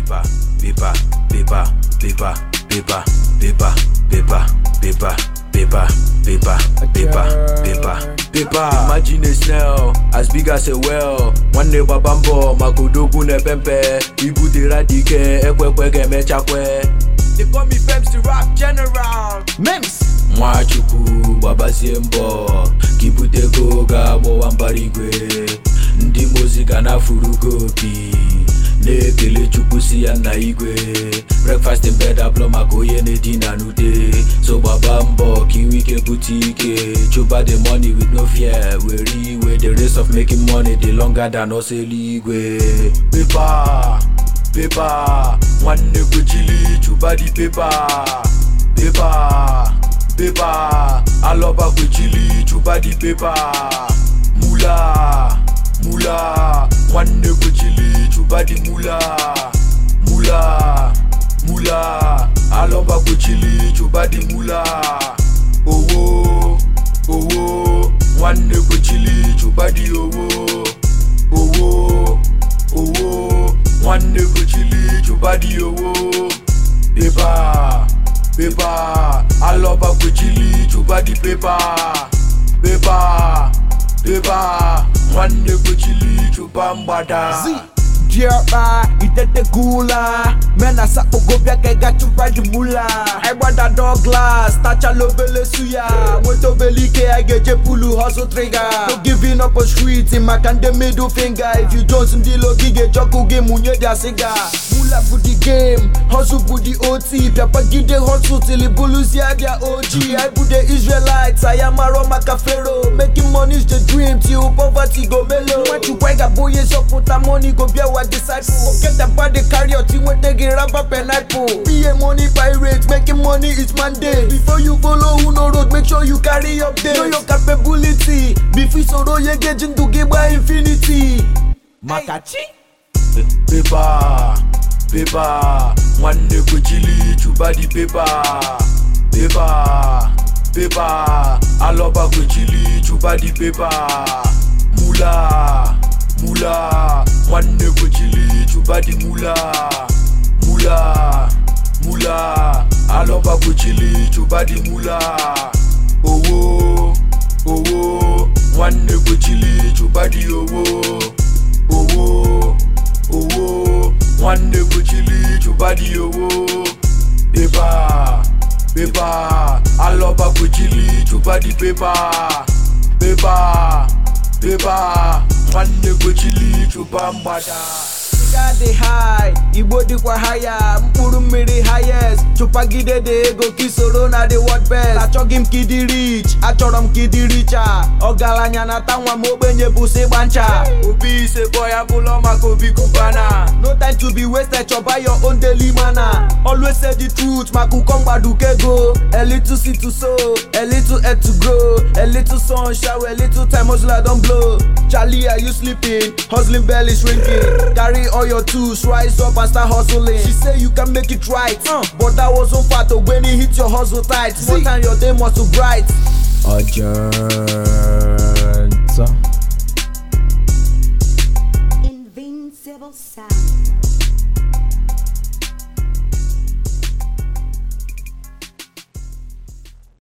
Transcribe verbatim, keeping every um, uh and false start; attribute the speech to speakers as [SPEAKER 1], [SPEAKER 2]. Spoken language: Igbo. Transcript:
[SPEAKER 1] paper, paper, paper, paper, paper, paper, paper, paper, paper, paper, paper, paper, paper. Imagine a snail as big as a well. One day babambo, makodogu ne pempe. Ibu de radike, ekwe kwe game chakwe. They call me Fems the rap general.
[SPEAKER 2] Mems.
[SPEAKER 1] Mwachuku baba siembo. Kibute goga mo wambarigwe. Ndi muzika na furugopi. Nekele chukusi ya na igwe. Breakfast in bed aploma koye ne dina nude. So babambo kiwi ke boutique. Chuba the money with no fear. Weary with the race of making money. The longer than us eligwe. Paper, paper. One ne chili chuba di paper. Paper, paper. Aloba chili chuba di paper. Mula, mula. One ne chili chuba di mula. Mula, mula. Aloba chili chuba di mula. Owo, owo. One ne chili chuba di owo. Owo, owo. One ne chili chuba di owo. Paper, paper. Aloba chili chuba di paper. Paper, paper. One ne chili chuba mbada.
[SPEAKER 2] Z. Jerba, itete gula. Mena sa ogobia kega chupa di mula. I want a dog glass, tacha lobele suya. Moto belike I get je pulu hustle trigger. No giving up on streets in my can the middle finger. If you don't see the logi get joku game munye dia cigar. Mula budi game, hustle budi O T. Papa gide hustle till it bulus ya dia O G. I put the Israelites, I am a Roma Cafero. Making money is the dream till poverty go mellow. When you wake up boy so put the money go be a disciple. Get the body carry your team when they get rap up and apple. Be a money pirate, making money is Monday. Before you follow who no road, make sure you carry up there. Know your capability. Before so do you get into game by infinity. Makachi.
[SPEAKER 1] Paper, paper. One ne chili chuba di paper. Paper, paper. Aloba chili chuba di paper. Mula, mula. One ne chili chuba di mula. Mula, mula. Aloba chili chuba di mula. Owo, owo. One ne chili chuba di owo. Owo, owo. One ne chili chuba di owo. Paper, paper. Aloba chili chuba di paper. Paper, paper. One ne chili chuba mbada.
[SPEAKER 2] Got the high, Ibo di kwa higher, Mpuru miri highest. Chupa gide de ego kisoro na the what best. Achogim kidi rich, achorom kidi richer. Ogalanya na tangwa mobenye buse bancha.
[SPEAKER 1] Obi se boy abulo makobi kubana.
[SPEAKER 2] No time to be wasted, choba your own daily manner. Always say the truth, maku komba dukego. A little seed to sow, a little head to grow. A little sun shower, a little time hustle don't blow. Charlie, are you sleeping? Hustling belly shrinking. Carry all your tools, rise up and start hustling. She say you can make it right, uh, but that was so far to when it hit your hustle tight. More time your day must so bright.
[SPEAKER 1] Adjourn.